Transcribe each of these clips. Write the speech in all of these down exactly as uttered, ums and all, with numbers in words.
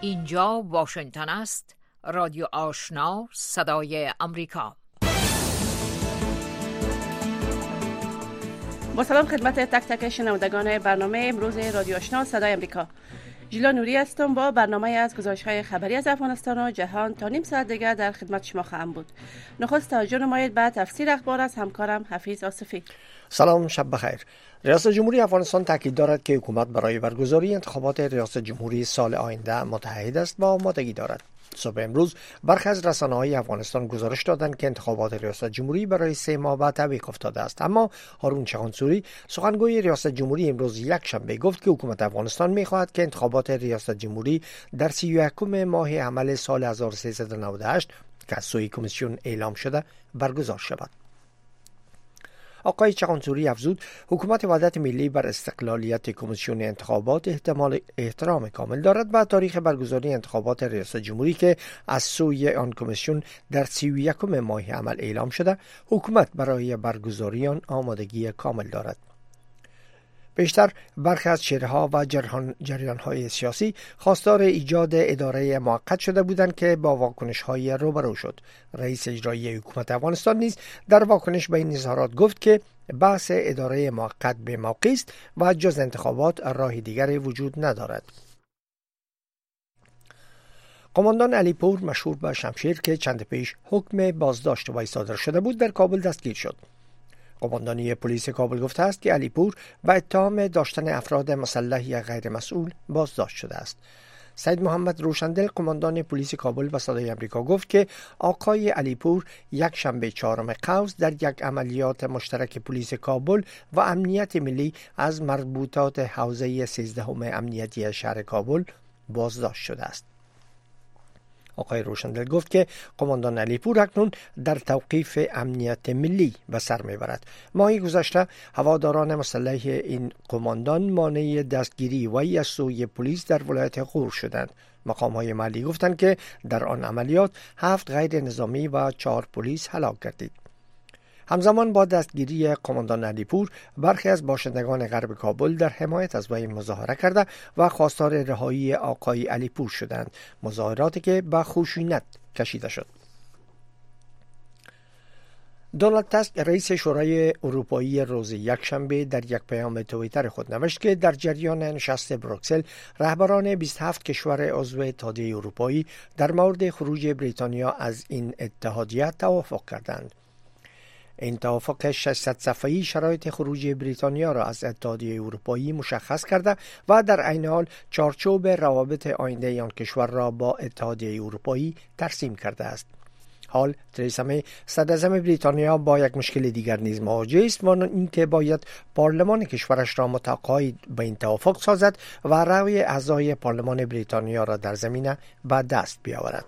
اینجا واشنگتن است. رادیو آشنا، صدای امریکا. با سلام خدمت تک تک شنوندگان برنامه امروز رادیو آشنا صدای امریکا. ژیلا نوری هستم با برنامه از گزارش‌های خبری از افغانستان و جهان. تا نیم ساعت دیگر در خدمت شما خواهم بود. نخست توجه نمایید به تفسیر اخبار از همکارم حفیظ آصفی. سلام، شب بخیر. ریاست جمهوری افغانستان تاکید دارد که حکومت برای برگزاری انتخابات ریاست جمهوری سال آینده متحد است و آمادگی دارد. صبح امروز برخی از رسانه‌های افغانستان گزارش دادند که انتخابات ریاست جمهوری برای سه ماه بعد تعویق افتاده است، اما هارون چغانسوری سخنگوی ریاست جمهوری امروز یک شنبه گفت که حکومت افغانستان می‌خواهد که انتخابات ریاست جمهوری در سی و یکم ماه عمل سال هزار و سیصد و نود و هشت که از سوی کمیسیون اعلام شده برگزار شود. آقای چغانسوری افزود حکومت وحدت ملی بر استقلالیت کمیسیون انتخابات احتمال احترام کامل دارد و تاریخ برگزاری انتخابات ریاست جمهوری که از سوی آن کمیسیون در سی و یکم ماه عمل اعلام شده، حکومت برای برگزاری آن آمادگی کامل دارد. بیشتر برخی از چهره‌ها و جریان‌های سیاسی خواستار ایجاد اداره موقت شده بودند که با واکنش‌های روبرو شد. رئیس اجرایی حکومت افغانستان نیز در واکنش به این اظهارات گفت که بحث اداره موقت به موقع است و جز انتخابات راه دیگری وجود ندارد. قماندان علیپور مشهور به شمشیر که چند پیش حکم بازداشت وی صادر شده بود در کابل دستگیر شد. قماندانی پلیس کابل گفته است که علیپور به اتهام داشتن افراد مسلح یا غیر مسئول بازداشت شده است. سید محمد روشندل قماندان پلیس کابل به صدای امریکا گفت که آقای علیپور یک شنبه چهارم قوس در یک عملیات مشترک پلیس کابل و امنیت ملی از مربوطات حوزه سیزدهم امنیتی شهر کابل بازداشت شده است. آقای روشندل گفت که قماندان علیپور اکنون در توقیف امنیت ملی به سر میبرد. ماهی گذشته هواداران مسلح این قماندان مانع دستگیری وی از سوی پلیس در ولایت غور شدند. مقام‌های محلی گفتند که در آن عملیات هفت غیر نظامی و چهار پلیس هلاک گردید. همزمان با دستگیری قماندان علیپور برخی از باشندگان غرب کابل در حمایت از وی مظاهره کرده و خواستار رهایی آقای علیپور شدند، مظاهراتی که به خشونت کشیده شد. دونالد تاسک رئیس شورای اروپایی روز یکشنبه در یک پیام توییتر خود نوشت که در جریان نشست بروکسل رهبران بیست و هفت کشور عضو اتحادیه اروپایی در مورد خروج بریتانیا از این اتحادیه توافق کردند. این توافق ششصد صفحه‌ای شرایط خروج بریتانیا را از اتحادیه اروپایی مشخص کرده و در عین حال چارچوب روابط آینده آن کشور را با اتحادیه اروپایی ترسیم کرده است. حال تریسا می صدراعظم بریتانیا با یک مشکل دیگر نیز مواجه است و آن اینکه باید پارلمان کشورش را متقاعد به این توافق سازد و رأی اعضای پارلمان بریتانیا را در زمینه به دست بیاورد.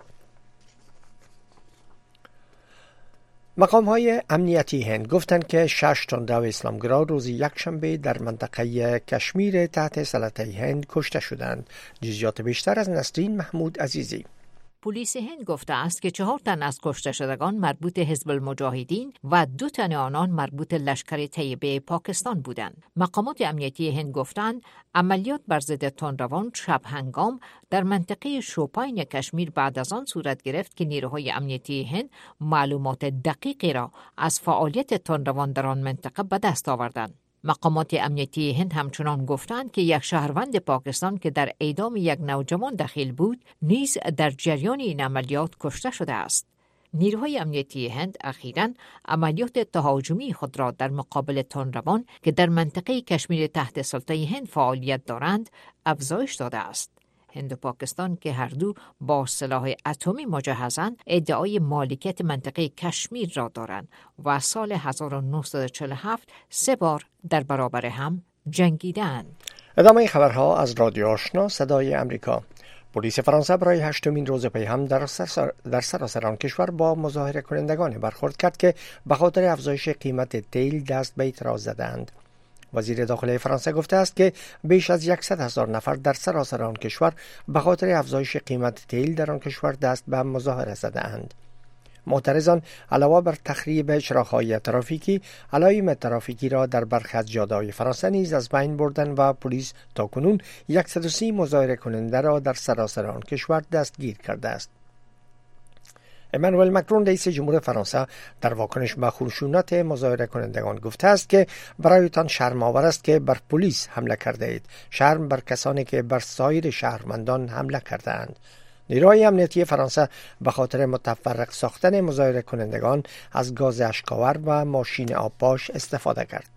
مقام‌های امنیتی هند گفتند که شش تندرو اسلامگرا روز یکشنبه در منطقه کشمیر تحت سلطه هند کشته شدند. جزئیات بیشتر از نسرین محمود عزیزی. پلیس هند گفته است که چهار تن از کشته شدگان مربوط حزب المجاهدین و دو تن آنان مربوط لشکر طیبه پاکستان بودند. مقامات امنیتی هند گفتند عملیات بر ضد تندروان شب هنگام در منطقه شوپاین کشمیر بعد از آن صورت گرفت که نیروهای امنیتی هند معلومات دقیقی را از فعالیت تندروان در آن منطقه به دست آوردند. مقامات امنیتی هند همچنان گفتند که یک شهروند پاکستان که در اعدام یک نوجوان دخیل بود نیز در جریان این عملیات کشته شده است. نیروهای امنیتی هند اخیراً عملیات تهاجمی خود را در مقابل تندروان که در منطقه کشمیر تحت سلطه هند فعالیت دارند افزایش داده است. هند و پاکستان که هر دو با سلاح اتمی مجهزند ادعای مالکیت منطقه کشمیر را دارند و سال هزار و نهصد و چهل و هفت سه بار در برابر هم جنگیدند. ادامه خبرها از رادیو آشنا صدای امریکا. پلیس فرانسه برای هشتمین روز پی هم در سراسر در سراسر آن کشور با مظاهره کنندگان برخورد کرد که به خاطر افزایش قیمت تیل دست به اعتراض زدند. وزیر داخلی فرانسه گفته است که بیش از صد هزار نفر در سراسر آن کشور به خاطر افزایش قیمت تیل در آن کشور دست به مظاهره زدند. معترضان علاوه بر تخریب چراغ‌های ترافیکی، علائم ترافیکی را در برخی از جاده‌های فرانسه نیز از بین بردن و پلیس تاکنون صد و سی مظاهره کننده را در سراسر آن کشور دستگیر کرده است. امانوئل مکرون رئیس جمهور فرانسه در واکنش به خشونت مظاهره کنندگان گفته است که برایتان شرم‌آور است که بر پلیس حمله کرده اید. شرم بر کسانی که بر سایر شهروندان حمله کرده اند. نیروهای امنیتی فرانسه به خاطر متفرق ساختن مظاهره کنندگان از گاز اشک‌آور و ماشین آبپاش استفاده کرد.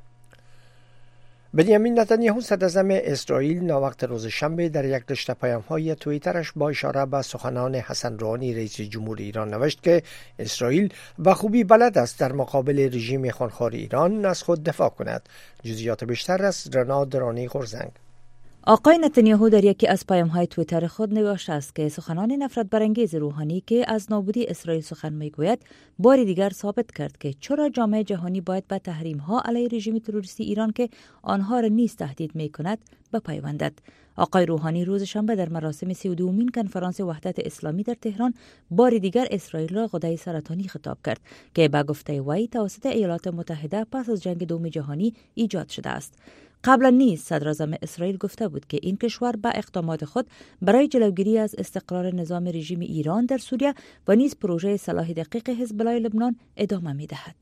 بنیامین نتانیاهو صدراعظم اسرائیل ناوقت روز شنبه در یک رشته پیام‌های توییترش با اشاره به سخنان حسن روحانی رئیس جمهور ایران نوشت که اسرائیل به خوبی بلد است در مقابل رژیم خونخوار ایران از خود دفاع کند. جزئیات بیشتر از رنا درانی غرزنگ. آقای نتانیاهو در یکی از پیام‌های توییتر خود نوشته است که سخنان نفرت برانگیز روحانی که از نابودی اسرائیل سخن می‌گوید بار دیگر ثابت کرد که چرا جامعه جهانی باید به تحریم‌ها علیه رژیم تروریستی ایران که آنها را نیز تهدید می‌کند بپیوندد. آقای روحانی روز شنبه در مراسم سی و دومین کنفرانس وحدت اسلامی در تهران بار دیگر اسرائیل را غده سرطانی خطاب کرد که به گفته وی توسط ایالات متحده پس از جنگ دوم جهانی ایجاد شده است. قبلا نیز صدراعظم اسرائیل گفته بود که این کشور با اقدامات خود برای جلوگیری از استقرار نظام رژیم ایران در سوریه و نیز پروژه صلاح دقیق حزب الله لبنان ادامه می‌دهد.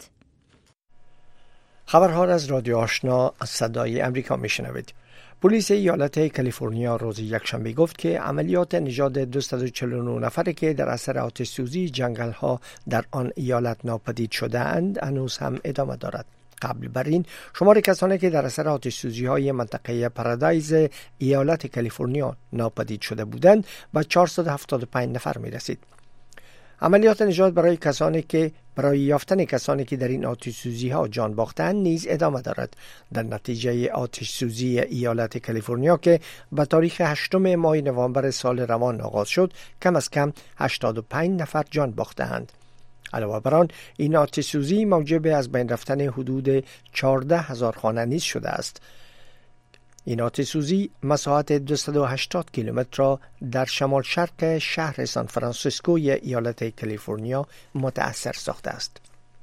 خبرها از رادیو آشنا از صدای امریکا میشنوید. پلیس ایالت کالیفرنیا روز یکشنبه گفت که عملیات نژاد دویست و چهل و نه نفری که در اثر آتش سوزی جنگل‌ها در آن ایالت ناپدید شده اند هنوز هم ادامه دارد. قبل بر این شمار کسانی که در اثر آتش سوزی های منطقه پارادایز ایالت کالیفرنیا ناپدید شده بودند به چهارصد و هفتاد و پنج نفر می رسید. عملیات نجات برای کسانی که برای یافتن کسانی که در این آتش سوزی ها جان باختند نیز ادامه دارد. در نتیجه آتش سوزی ایالت کالیفرنیا که به تاریخ هشتم ماه نوامبر سال روان آغاز شد، کم از کم هشتاد و پنج نفر جان باختند. علاوه بر آن این آتش سوزی موجب از بین رفتن حدود چهارده هزار خانه نیز شده است. این آتش سوزی مساحت دویست و هشتاد کیلومتر را در شمال شرق شهر سان فرانسیسکوی ایالت کالیفرنیا متأثر ساخته است.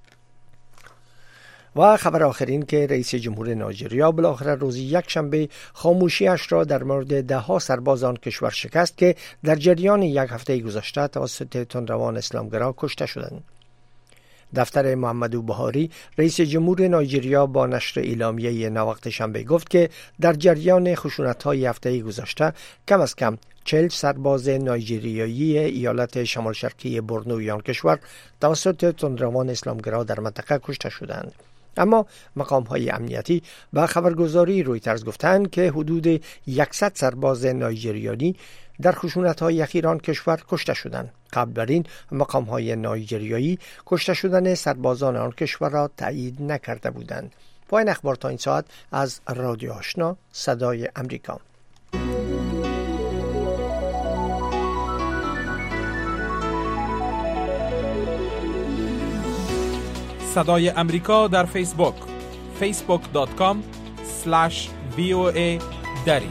و خبر آخرین که رئیس جمهور نایجریا بالاخره روز یکشنبه خاموشیش را در مورد ده ها سرباز آن کشور شکست که در جریان یک هفته گذشته توسط تندروان اسلامگرا کشته شدند. دفتر محمدو بوهاری رئیس جمهور نایجریا با نشر اعلامیه ناوقت شنبه گفت که در جریان خشونت‌های هفته گذشته کم از کم چهل سرباز نایجریایی ایالت شمال شرقی بورنوی آن کشور توسط تندروان اسلامگرا در منطقه کشته شدند. اما مقام‌های امنیتی به خبرگزاری رویترز گفتند که حدود صد سرباز نایجریایی در خشونت‌های اخیر آن کشور کشته شدند. قبل بر این مقام‌های نایجریایی کشته شدن سربازان آن کشور را تایید نکرده بودند. پایان اخبار تا این ساعت از رادیو آشنا صدای امریکا. صدای امریکا در فیسبوک فیسبوک دات کام اسلش وی او ای دری.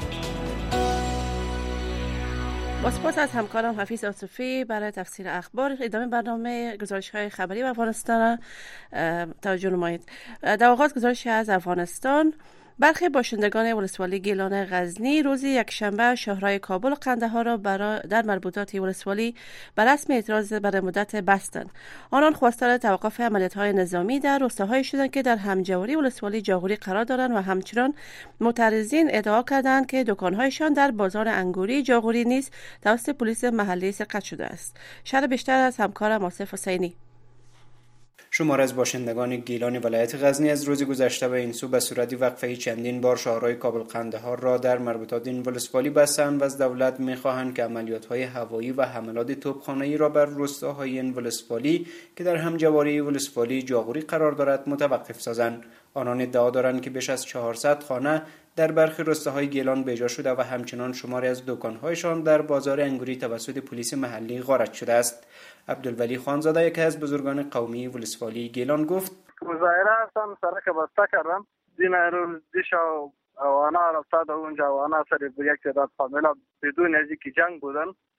با سپاس از همکارم حفیظ آصفی برای تفسیر اخبار. ادامه برنامه گزارش‌های خبری و افغانستان توجه نمایید. در آغاز گزارشی از افغانستان. برخی باشندگان ولسوالی گیلان غزنی روز یکشنبه شهرهای کابل و قندهار را در مربوطات ولسوالی به رسم اعتراض برای مدت بستند. آنان خواستار توقف عملیات‌های نظامی در روستاهایی شدند که در همجواری ولسوالی جاغوری قرار دارند و همچنان معترضین ادعا کردند که دکان‌هایشان در بازار انگوری جاغوری نیز توسط پلیس محلی سرقت شده است. شرح بیشتر از همکارم آصف حسینی. شمار از باشندگان گیلان ولایت غزنی از روز گذشته به این سو به صورت وقفه چندین بار شهرهای کابل قندهار را در مربوطات این ولسوالی بستند و از دولت می‌خواهند که عملیات‌های هوایی و حملات توپخانه‌ای را بر روستاهای این ولسوالی که در همجواری ولسوالی جاغوری قرار دارد متوقف سازند. آنان ادعا دارند که بیش از چهارصد خانه در برخی روستاهای گیلان بیجا شده و همچنان شماری از دکان‌هایشان در بازار انگوری توسط پلیس محلی غارت شده است. عبدالولی خانزاده یکی از بزرگان قومی ولسوالی گیلان گفت: مظاهره هستم، سرک بسته کردم. دین روز دیش و آنها رفتاد اونجا و آنها سر یک تعداد فامیلا بدون از اینکه جنگ بودن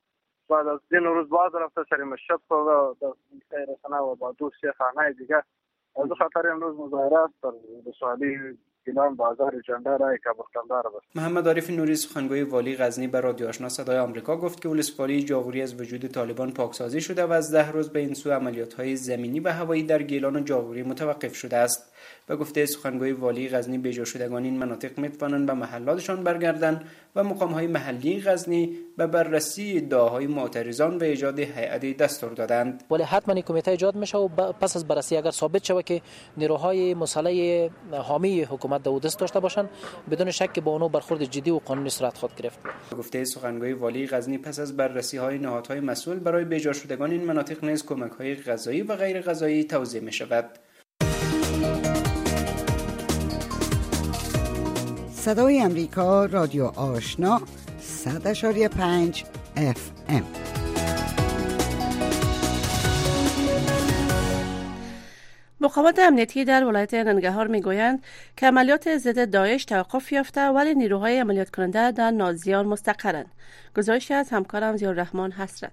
بعد از دین روز باز رفته سر مشهد و در رسانه و با دو سه خانه دیگه. از خاطر امروز مظاهره است در ولسوالی گیلان بازار جنده رای کابلقندهار است. محمد عارف نوری سخنگوی والی غزنی به رادیو آشنا صدای آمریکا گفت که ولسوالی جاغوری از وجود طالبان پاکسازی شده و از ده روز به این سو عملیات‌های زمینی و هوایی در گیلان و جاغوری متوقف شده است. به گفته سخنگوی والی غزنی بی‌جا شدگان این مناطق می‌توانند به محلاتشان برگردند و مقام‌های محلی غزنی به بررسی ادعاهای معترضان و ایجاد هیئتی دستور دادند. ولی حتما این کمیته ایجاد میشه و پس از بررسی اگر ثابت شود که نیروهای مسلح حامی حکومت دست داشته باشند بدون شک که با اونها برخورد جدی و قانونی صورت خواهد گرفت. گفته سخنگوی والی غزنی پس از بررسی‌های نهادهای مسئول برای بی‌جا شدگان این مناطق نیز کمک‌های غذایی و غیر غذایی توزیع می‌شود. صدای امریکا رادیو آشنا صد اشاری پنج اف ام. مقامات امنیتی در ولایت ننگرهار میگویند که عملیات ضد داعش توقف یافته ولی نیروهای عملیات کننده در نازیان مستقرند. گزارشی از همکارم ضیاءالرحمن حسرت.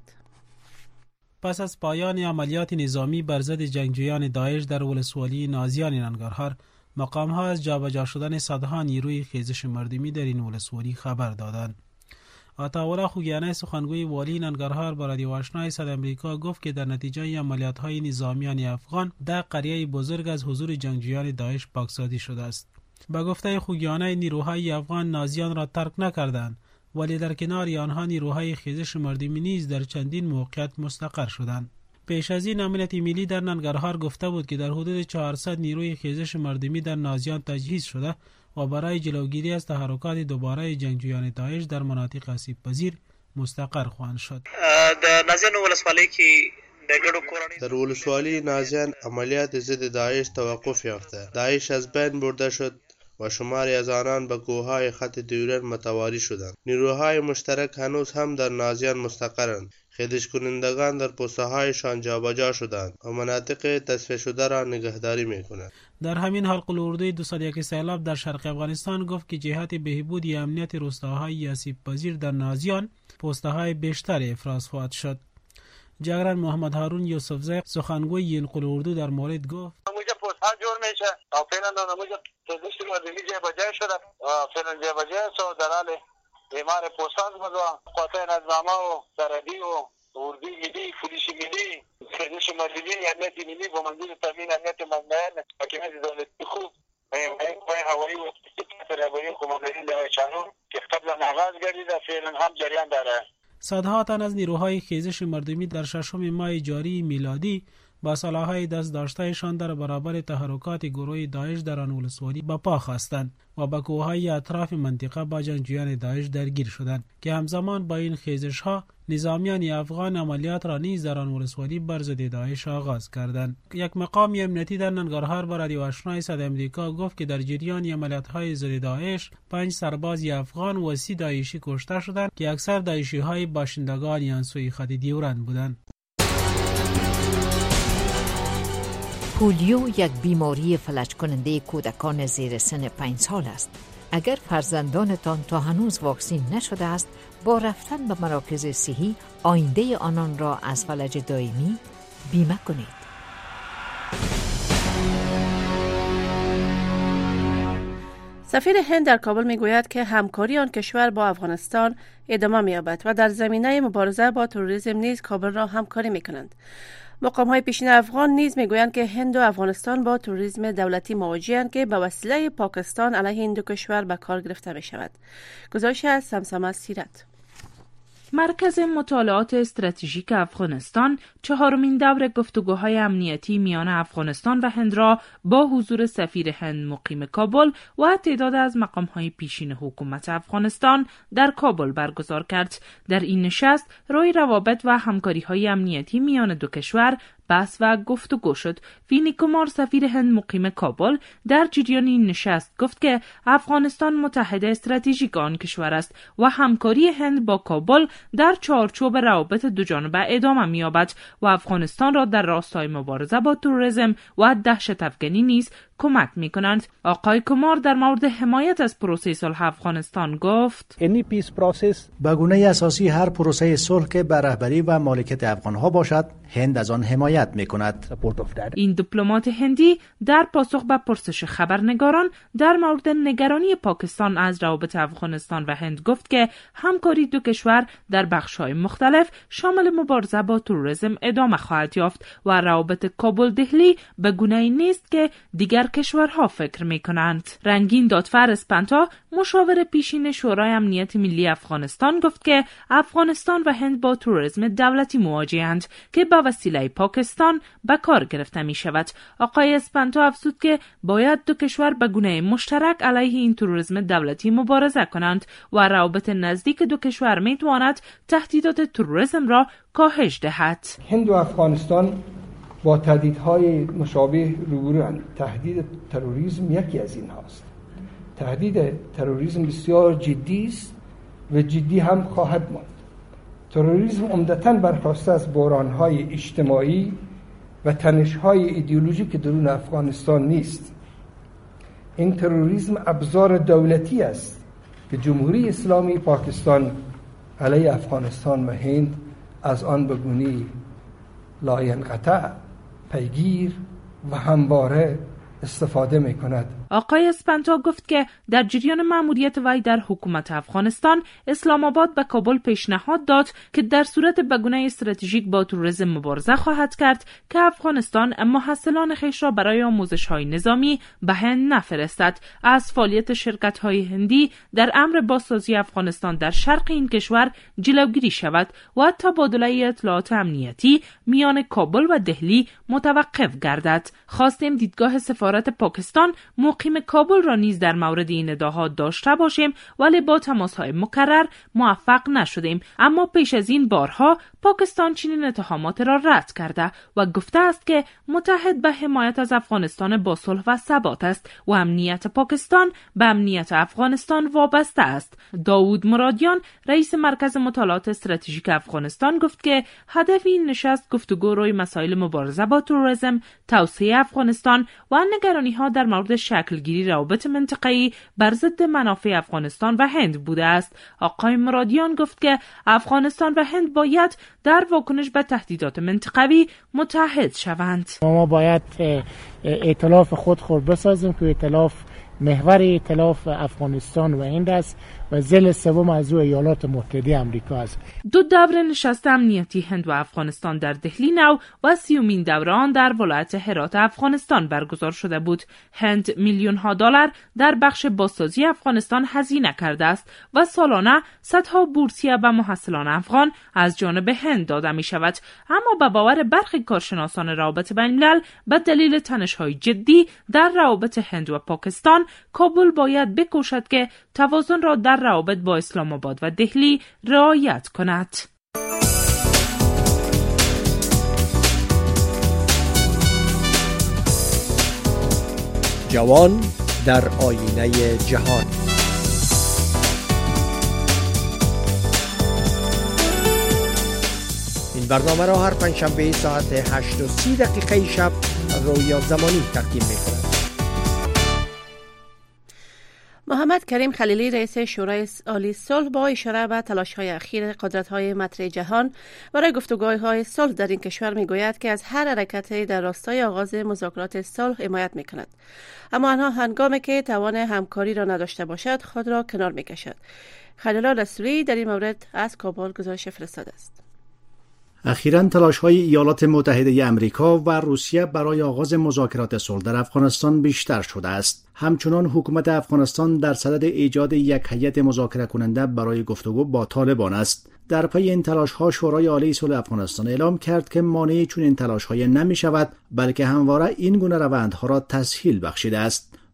پس از پایان عملیات نظامی بر ضد جنگجویان داعش در ولسوالی نازیان ننگرهار، مقام‌ها از جابجا شدن صدها نیروی خیزش مردمی در این ولسوالی خبر دادند. عطاالله خوگیانی سخنگوی والی ننگرهار با رادیو آشنا صدای آمریکا گفت که در نتیجه عملیات‌های نظامیان افغان در قریه بزرگ از حضور جنگجویان داعش پاکسازی شده است. با گفته خوگیانی نیروهای افغان نازیان را ترک نکردند ولی در کنار آنها نیروهای خیزش مردمی نیز در چندین موقعیت مستقر شدند. پیش از این امنیت ملی در ننگرهار گفته بود که در حدود چهارصد نیروی خیزش مردمی در نازیان تجهیز شده و برای جلوگیری از تحرکات دوباره جنگجویان داعش در مناطق آسیب پذیر مستقر خواهند شد. در نازیان ولسوالی که در ولسوالی نازیان عملیات ضد داعش توقف یافته. داعش از بین برده شد و شماری از آنان به کوههای خط دیورن متواری شدند. نیروهای مشترک هنوز هم در نازیان مستقرند. خیزش کنندگان در پستهایشان جابجا شدند و مناطق تصفیه شده را نگهداری میکنند. در همین حال قلعه‌اردوی دو صد و یک سیلاب در شرق افغانستان گفت که جهت بهبود امنیت روستاهای آسیب پذیر در نازیان پسته‌های بیشتر افراز خواهد شد. جگران محمد هارون یوسفزی سخنگوی این قلعه‌اردو در مورد گفت موجه پست‌ها جور میشه و فعلا موجه پزشکی مردمی جابجا شده و فعلا جابجا شد در حال بیمار پستان مدو قوات نظامه و سرحدی و اردوی ملی پلیس ملی خیزش مردمی امنیت ملی با منظور تامین امنیت مطمئن حاکمیت دولتی خوب پای هوایی و هوایی قماندانی لوای چهارم که قبلا آغاز گردیده فعلا هم جریان داره. صدها تن از نیروهای خیزش مردمی در ششم ماه جاری میلادی با سلاح‌های دست داشتهشان در برابر تحرکات گروه داعش در آن ولسوالی به پا خواستند و به کوههای اطراف منطقه با جنگجویان داعش درگیر شدند که همزمان با این خیزش‌ها نظامیان افغان عملیات را نیز در آن ولسوالی بر ضد داعش آغاز کردند. یک مقام امنیتی در ننگرهار با رادیو آشنا صدای آمریکا گفت که در جریان عملیات‌های ضد داعش پنج سرباز افغان و سی داعشی کشته شدند که اکثر داعشی‌های باشندگان آن سوی خط دیورند بودند. پولیو یک بیماری فلج کننده کودکان زیر سن پنج سال است. اگر فرزندانتان تا هنوز واکسین نشده است، با رفتن به مراکز صحی آینده آنان را از فلج دائمی بیمه کنید. سفیر هند در کابل میگوید که همکاری آن کشور با افغانستان ادامه می‌یابد و در زمینه مبارزه با تروریسم نیز کابل را همکاری می‌کنند. مقام‌های پیشین افغان نیز میگویند که هند و افغانستان با تروریسم دولتی مواجه‌اند که به وسیله پاکستان علیه این دو کشور به کار گرفته می‌شود. گزارش از سمسمه سیرت. مرکز مطالعات استراتژیک افغانستان چهارمین دور گفتگوهای امنیتی میان افغانستان و هند را با حضور سفیر هند مقیم کابل و تعداد از مقام‌های پیشین حکومت افغانستان در کابل برگزار کرد. در این نشست روی روابط و همکاری‌های امنیتی میان دو کشور بحث و گفتگو شد. وینی کمار سفیر هند مقیم کابل در جریان این نشست گفت که افغانستان متحد استراتژیک آن کشور است و همکاری هند با کابل در چارچوب روابط دوجانبه ادامه می‌یابد و افغانستان را در راستای مبارزه با تروریسم و دهشت افکنی نیز کمک می کنند. آقای کمار در مورد حمایت از پروسه صلح افغانستان گفت: به گونه اساسی هر پروسه صلح که بر رهبری و مالکیت افغانها باشد، هند از آن حمایت می کند. این دیپلمات هندی در پاسخ به پرسش خبرنگاران در مورد نگرانی پاکستان از روابط افغانستان و هند گفت که همکاری دو کشور در بخش‌های مختلف شامل مبارزه با تروریسم ادامه خواهد یافت و روابط کابل دهلی به گونه‌ای نیست که دیگر کشورها فکر می‌کنند. رنگین دادفر اسپنتا، مشاور پیشین شورای امنیت ملی افغانستان، گفت که افغانستان و هند با تروریسم دولتی مواجه‌اند که به وسیله پاکستان به کار گرفته می شود. آقای اسپنتا افزود که باید دو کشور به گونه مشترک علیه این تروریسم دولتی مبارزه کنند و روابط نزدیک دو کشور می تواند تهدیدات تروریسم را کاهش دهد. هند و افغانستان با تهدیدهای مشابه روبروند. تهدید تروریسم یکی از این هاست. تهدید تروریسم بسیار جدی است و جدی هم خواهد ماند. تروریسم عمدتاً برخواسته از بحران‌های اجتماعی و تنش‌های ایدئولوژیک درون افغانستان نیست. این تروریسم ابزار دولتی است که جمهوری اسلامی پاکستان علیه افغانستان و هند از آن به گونه‌ای لاینقطع پیگیر و همواره استفاده می کند. آقای اسپنتا گفت که در جریان مأموریت وی در حکومت افغانستان، اسلام آباد به کابل پیشنهاد داد که در صورت به گونه استراتژیک با تروریسم مبارزه خواهد کرد که افغانستان محصلان خویش را برای آموزش‌های نظامی به هند نفرستد. از فعالیت شرکت‌های هندی در امر بازسازی افغانستان در شرق این کشور جلوگیری شود و تبادله اطلاعات امنیتی میان کابل و دهلی متوقف گردد. خواستیم دیدگاه سفارت پاکستان مقیم کابل را نیز در مورد این ادعاها داشته باشیم، ولی با تماس‌های مکرر موفق نشدیم. اما پیش از این بارها پاکستان چنین اتهامات را رد کرده و گفته است که متحد به حمایت از افغانستان با صلح و ثبات است و امنیت پاکستان به امنیت افغانستان وابسته است. داوود مرادیان، رئیس مرکز مطالعات استراتژیک افغانستان، گفت که هدف این نشست گفتگو روی مسائل مبارزه با تروریسم، توسعه افغانستان و نگرانی‌ها در مورد شکلگیری روابط منطقه‌ای بر ضد منافع افغانستان و هند بوده است. آقای مرادیان گفت که افغانستان و هند باید در واکنش به تهدیدات منطقوی متحد شوند. ما باید ائتلاف خود خود بسازیم که ائتلاف محور ائتلاف افغانستان و هند است و ذیل سوم از او ایالات متحده آمریکا است. دو دوره نشست امنیتی هند و افغانستان در دهلی نو و سیومین دوره آن در ولایت هرات افغانستان برگزار شده بود. هند میلیون ها دلار در بخش بازسازی افغانستان هزینه کرده است و سالانه صدها بورسیه به محصلان افغان از جانب هند داده می شود. اما به باور برخی کارشناسان روابط بین الملل، به دلیل تنش‌های جدی در روابط هند و پاکستان، کابل باید بکوشد که توازن را در روابط با اسلام آباد و دهلی رعایت کند. جوان در آینه جهان. این برنامه را هر پنجشنبه ساعت هشت و سی دقیقه شب رویا زمانی تقدیم می کند. محمد کریم خلیلی، رئیس شورای عالی صلح، با اشاره به تلاش‌های اخیر قدرت‌های مطرح جهان برای گفتگوهای صلح در این کشور می‌گوید که از هر حرکتی در راستای آغاز مذاکرات صلح حمایت می‌کند، اما آنها هنگامی که توان همکاری را نداشته باشد خود را کنار می‌کشد. خلیل رسولی در این مورد از کابل گزارش فرستاده است. اخیراً تلاش‌های ایالات متحده آمریکا و روسیه برای آغاز مذاکرات صلح در افغانستان بیشتر شده است. همچنان حکومت افغانستان در صدد ایجاد یک هیئت مذاکره کننده برای گفتگو با طالبان است. در پی این تلاش‌ها شورای عالی صلح افغانستان اعلام کرد که مانع چون این تلاش‌های نمی‌شود، بلکه همواره این گونه روندها را تسهیل بخشیده است.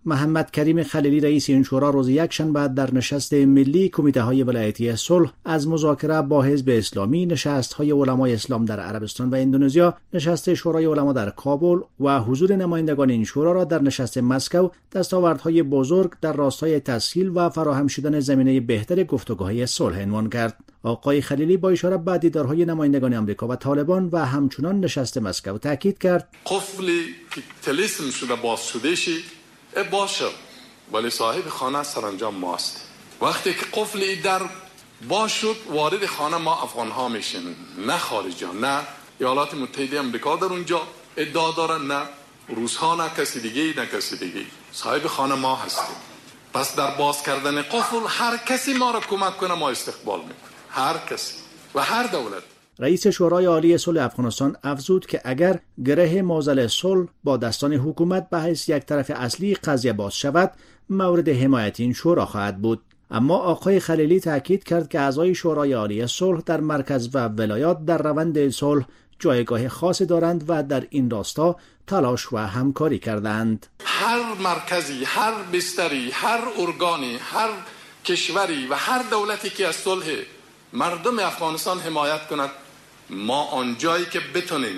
محمد کریم خلیلی رئیس این شورا روز یکشنبه در نشست ملی کمیته های ولایتی صلح از مذاکره با حزب اسلامی، نشست های علمای اسلام در عربستان و اندونزیا، نشست شورای علما در کابل و حضور نمایندگان این شورا را در نشست مسکو دستاوردهای بزرگ در راستای تسهیل و فراهم شدن زمینه بهتر گفتگوهای صلح عنوان کرد. آقای خلیلی با اشاره به دیدارهای نمایندگان آمریکا و طالبان و همچنان نشست مسکو تاکید کرد قفلی که طلسم شده باز شده شی باشه، ولی صاحب خانه سرانجام ماست. وقتی که قفلی در باز شد وارد خانه ما افغان ها میشیم، نه خارجی ها، نه ایالات متحده آمریکا در اونجا ادعا دارن، نه روس ها، نه کسی دیگه، نه کسی دیگه. صاحب خانه ما هستیم. پس در باز کردن قفل هر کسی ما را کمک کنه ما استقبال میکنه، هر کسی و هر دولت. رئیس شورای عالی صلح افغانستان افزود که اگر گره معضل صلح با دستان حکومت به حیث یک طرف اصلی قضیه باز شود، مورد حمایت این شورا خواهد بود. اما آقای خلیلی تاکید کرد که اعضای شورای عالی صلح در مرکز و ولایات در روند صلح جایگاه خاصی دارند و در این راستا تلاش و همکاری کردند. هر مرکزی، هر بستری، هر ارگانی، هر کشوری و هر دولتی که از صلح مردم افغانستان حمایت کند، ما آنجایی که بتونیم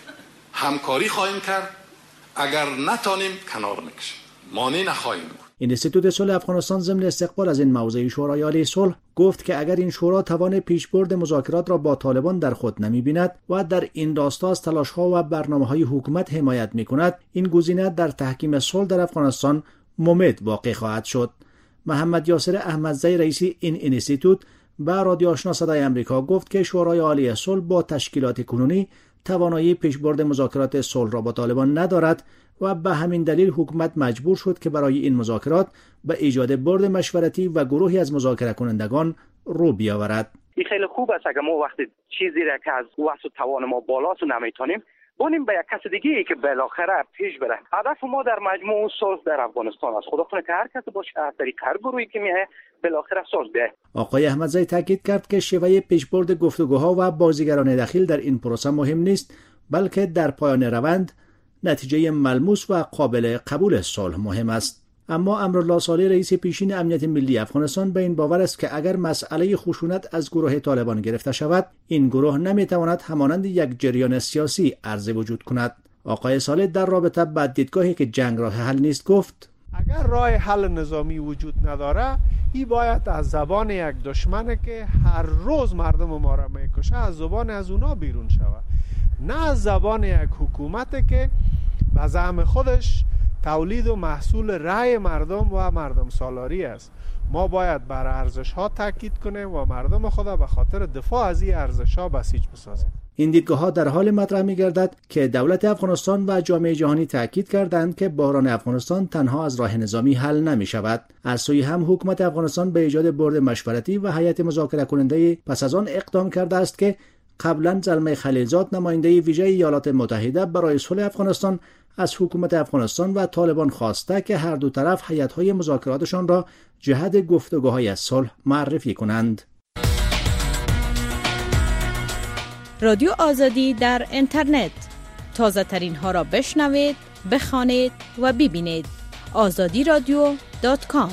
همکاری خواهیم کرد، اگر نتونیم کنار میکشیم، مانع نخواهیم بود. اینستیتوت صلح افغانستان ضمن استقبال از این موضوع شورای عالی صلح گفت که اگر این شورا توان پیشبرد مذاکرات را با طالبان در خود نمی‌بیند و در این راستا از تلاش‌ها و برنامه‌های حکومت حمایت می‌کند، این گزینه در تحکیم صلح در افغانستان ممد واقع خواهد شد. محمد یاسر احمدزی رئیس این اینستیتوت به رادیو آشنا صدای آمریکا گفت که شورای عالی صلح با تشکیلات کنونی توانایی پیشبرد مذاکرات صلح را با طالبان ندارد و به همین دلیل حکومت مجبور شد که برای این مذاکرات به ایجاد برد مشورتی و گروهی از مذاکره کنندگان رو بیاورد. این خیلی خوب است اگر ما وقتی چیزی را که از وسط توان ما بالاست و نمیتونیم بونیم به یک کس دیگه ای که بالاخره پیش بره. هدف ما در مجموع صلح در افغانستان است. خدا کنه که هر کس باشه، از طریق هر گروهی که میه بالاخره صلح ده. آقای احمدزی تاکید کرد که شیوه پیشبرد گفتگوها و بازیگران دخیل در این پروسه مهم نیست، بلکه در پایان روند نتیجه ملموس و قابل قبول صلح مهم است. اما امرالله صالح رئیس پیشین امنیت ملی افغانستان به این باور است که اگر مسئله خشونت از گروه طالبان گرفته شود، این گروه نمیتواند همانند یک جریان سیاسی عرضه وجود کند. آقای صالح در رابطه با دیدگاهی که جنگ راه حل نیست گفت: اگر راه حل نظامی وجود نداره، این باید از زبان یک دشمنه که هر روز مردم ما را میکشه از زبان از اونا بیرون شود، نه از زبان یک حکومت که به زعم خودش تولید و محصول رأی مردم و مردم سالاری است. ما باید بر ارزش ها تاکید کنیم و مردم خود به خاطر دفاع از این ارزش ها بسیج بسازیم. این دیدگاه ها در حال مطرح می گردد که دولت افغانستان و جامعه جهانی تاکید کردند که بحران افغانستان تنها از راه نظامی حل نمی شود. از سوی هم حکومت افغانستان به ایجاد برد مشورتی و هیئت مذاکره کننده پس از آن اقدام کرده است که قبلا زلمه خلیلزاد نماینده ویژه ایالات متحده برای صلح افغانستان از حکومت افغانستان و طالبان خواسته که هر دو طرف هیئت‌های مذاکراتشان را جهت گفتگوهای صلح معرفی کنند. رادیو آزادی در اینترنت، تازه ترین ها را بشنوید، بخوانید و ببینید. آزادی رادیو دات کام.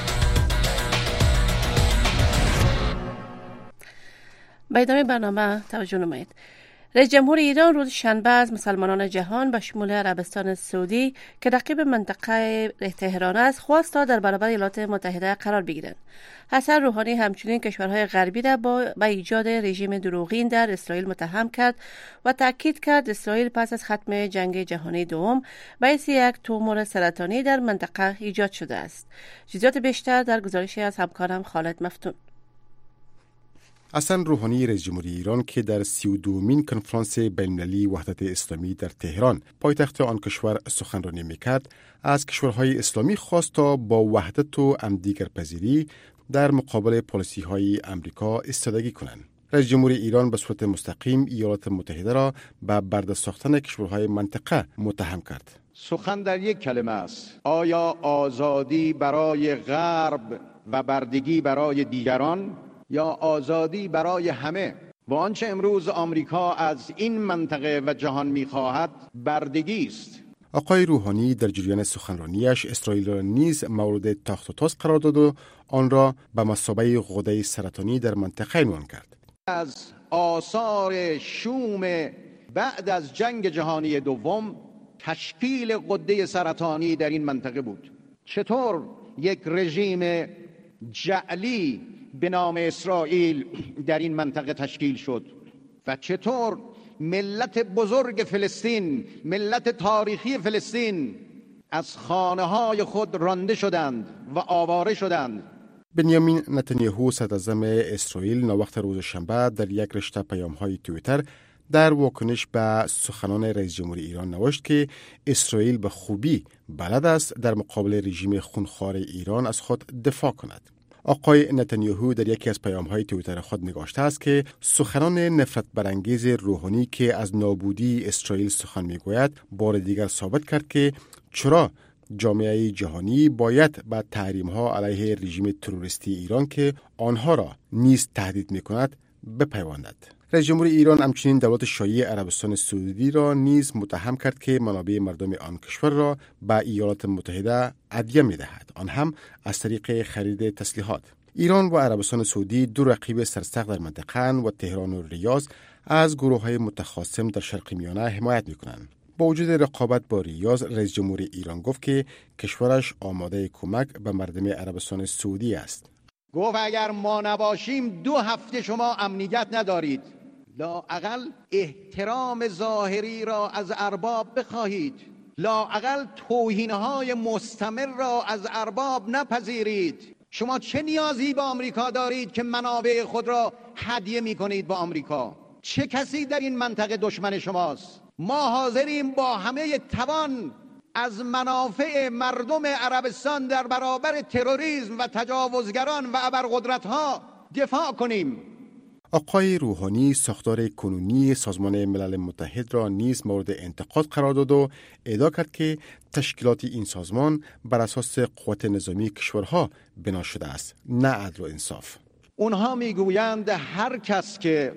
به ادامه برنامه توجه نمایید. رئیس جمهور ایران روز شنبه از مسلمانان جهان به شمول عربستان سعودی که رقیب منطقه تهران است خواست تا در برابر ایالات متحده قرار بگیرند. حسن روحانی همچنین کشورهای غربی را با به ایجاد رژیم دروغین در اسرائیل متهم کرد و تاکید کرد اسرائیل پس از ختم جنگ جهانی دوم باعث یک تومور سرطانی در منطقه ایجاد شده است. جزئیات بیشتر در گزارشی از همکارم خالد مفتون. حسن روحانی رئیس جمهوری ایران که در سی و دومین کنفرانس بین‌المللی وحدت اسلامی در تهران پایتخت آن کشور سخنرانی میکرد، از کشورهای اسلامی خواست تا با وحدت و همدیگرپذیری در مقابل پالیسی‌های امریکا ایستادگی کنند. رئیس جمهوری ایران به صورت مستقیم ایالات متحده را به بردست ساختن کشورهای منطقه متهم کرد. سخن در یک کلمه است: آیا آزادی برای غرب و بردگی برای دیگران یا آزادی برای همه؟ و آنچه امروز آمریکا از این منطقه و جهان می‌خواهد بردگی است. آقای روحانی در جریان سخنرانیش اسرائیل را نیز مورد تاخت و تاز قرار داد و آن را به مثابه غده سرطانی در منطقه عنوان کرد. از آثار شوم بعد از جنگ جهانی دوم تشکیل غده سرطانی در این منطقه بود. چطور یک رژیم جعلی به نام اسرائیل در این منطقه تشکیل شد و چطور ملت بزرگ فلسطین، ملت تاریخی فلسطین از خانه‌های خود رانده شدند و آواره شدند. بنیامین نتانیاهو صدراعظم اسرائیل ناوقت روز شنبه در یک رشته پیام‌های توییتر در واکنش به سخنان رئیس جمهوری ایران نوشت که اسرائیل به خوبی بلد است در مقابل رژیم خونخوار ایران از خود دفاع کند. آقای نتانیاهو در یکی از پیام‌های توییتر خود نگاشته است که سخنان نفرت برانگیز روحانی که از نابودی اسرائیل سخن می‌گوید بار دیگر ثابت کرد که چرا جامعه جهانی باید به تحریم‌ها علیه رژیم تروریستی ایران که آنها را نیز تهدید می‌کند بپیوندد. رئیس جمهور ایران همچنین دولت شیعه عربستان سعودی را نیز متهم کرد که منابع مردم آن کشور را به ایالات متحده ادیه می‌دهد، آن هم از طریق خرید تسلیحات. ایران و عربستان سعودی دو رقیب سرسخت در منطقه و تهران و ریاض از گروه‌های متخاصم در شرق میانه حمایت می‌کنند. با وجود رقابت با ریاض، رئیس جمهور ایران گفت که کشورش آماده کمک به مردم عربستان سعودی است. گفت اگر ما نباشیم دو هفته شما امنیت ندارید. لااقل احترام ظاهری را از ارباب بخواهید. لااقل توهین‌های مستمر را از ارباب نپذیرید. شما چه نیازی به آمریکا دارید که منابع خود را هدیه می‌کنید به آمریکا؟ چه کسی در این منطقه دشمن شماست؟ ما حاضریم با همه توان از منافع مردم عربستان در برابر تروریسم و تجاوزگران و ابرقدرت‌ها دفاع کنیم. آقای روحانی ساختار کنونی سازمان ملل متحد را نیز مورد انتقاد قرار داد و ادعا کرد که تشکیلات این سازمان بر اساس قوت نظامی کشورها بنا شده است، نه عدل و انصاف. اونها میگویند هر کس که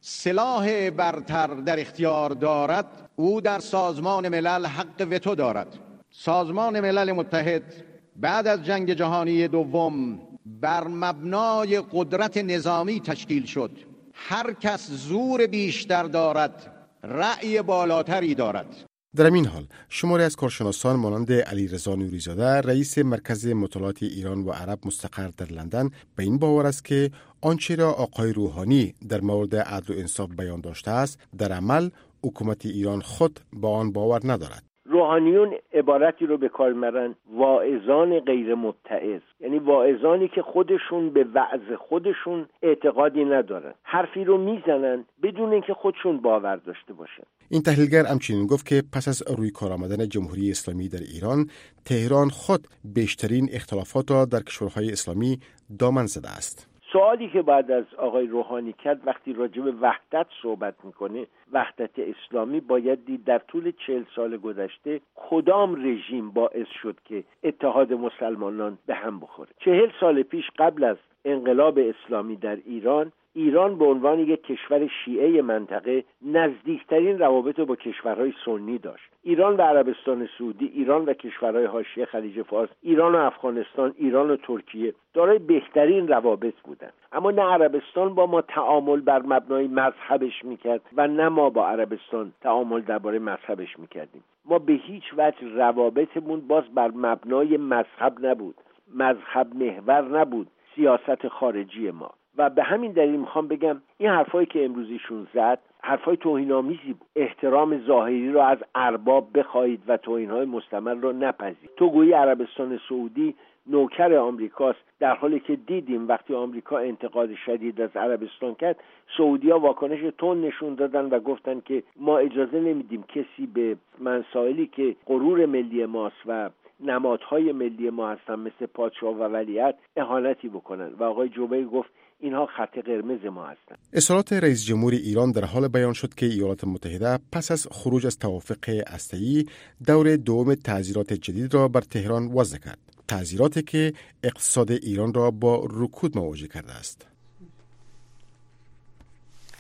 سلاح برتر در اختیار دارد او در سازمان ملل حق وتو دارد. سازمان ملل متحد بعد از جنگ جهانی دوم بر مبنای قدرت نظامی تشکیل شد. هر کس زور بیشتر دارد رأی بالاتری دارد. در این حال شماری از کارشناسان مانند علیرضا نوری‌زاده رئیس مرکز مطالعات ایران و عرب مستقر در لندن به این باور است که آنچه را آقای روحانی در مورد عدل و انصاف بیان داشته است در عمل حکومت ایران خود با آن باور ندارد. روحانیون عبارتی رو به کار میبرن واعظان غیر متعظ، یعنی واعظانی که خودشون به وعظ خودشون اعتقادی ندارن، حرفی رو میزنن بدون اینکه خودشون باور داشته باشن. این تحلیلگر همچنین گفت که پس از روی کار آمدن جمهوری اسلامی در ایران، تهران خود بیشترین اختلافات را در کشورهای اسلامی دامن زده است. سوالی که بعد از آقای روحانی کرد وقتی راجع به وحدت صحبت میکنه، وحدت اسلامی، باید دید در طول چهل سال گذشته کدام رژیم باعث شد که اتحاد مسلمانان به هم بخوره. چهل سال پیش قبل از انقلاب اسلامی در ایران، ایران به عنوان یک کشور شیعه منطقه نزدیکترین روابط رو با کشورهای سنی داشت. ایران و عربستان سعودی، ایران و کشورهای حاشیه خلیج فارس، ایران و افغانستان، ایران و ترکیه دارای بهترین روابط بودند. اما نه عربستان با ما تعامل بر مبنای مذهبش میکرد و نه ما با عربستان تعامل درباره مذهبش میکردیم. ما به هیچ وجه روابطمون باز بر مبنای مذهب نبود، مذهب محور نبود سیاست خارجی ما. و به همین دلیل میخوام بگم این حرفایی که امروزیشون زد حرفای توهین‌آمیزی بود. احترام ظاهری را از ارباب بخواهید و توهین‌های مستمر را نپذیرید. تو گویی عربستان سعودی نوکر آمریکاست، در حالی که دیدیم وقتی آمریکا انتقاد شدید از عربستان کرد، سعودی‌ها واکنش تند نشون دادن و گفتن که ما اجازه نمیدیم کسی به مسائلی که غرور ملی ماست و نمادهای ملی ما هستن مثل پادشاه و ولیعهد اهانتی بکنن و آقای جوبیر گفت اینها خط قرمز ما هستند. اصرارات رئیس جمهور ایران در حال بیان شد که ایالات متحده پس از خروج از توافق هسته‌ای دور دوم تعزیرات جدید را بر تهران وضع کرد. تعزیراتی که اقتصاد ایران را با رکود مواجه کرده است.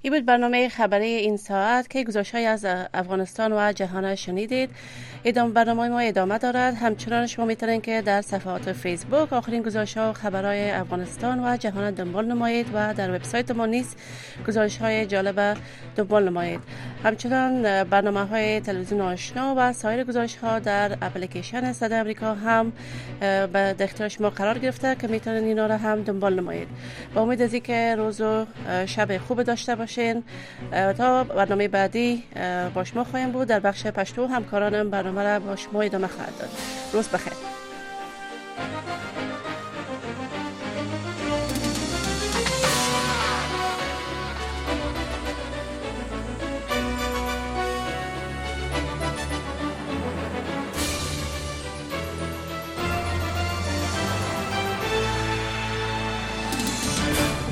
این بود برنامه خبری این ساعت که گزارش‌های از افغانستان و جهان شنیدید. ادامه برنامه ما ادامه دارد. همچنان شما میتونید که در صفحات فیسبوک آخرین گزارش‌ها و خبرهای افغانستان و جهان دنبال نمایید و در وبسایت ما نیز گزارش‌های جالب دنبال نمایید. همچنان برنامه‌های تلویزیون آشنا و سایر گزارش‌ها در اپلیکیشن صدای آمریکا هم به اختیار شما قرار گرفته که میتونید اینا را هم دنبال نمایید. با امید از اینکه روز و شب خوب داشته باشین. تا برنامه بعدی با شما خواهیم بود. در بخش پشتو همکارانم برنامه را با شما ادامه خواهد داد. روز بخیر.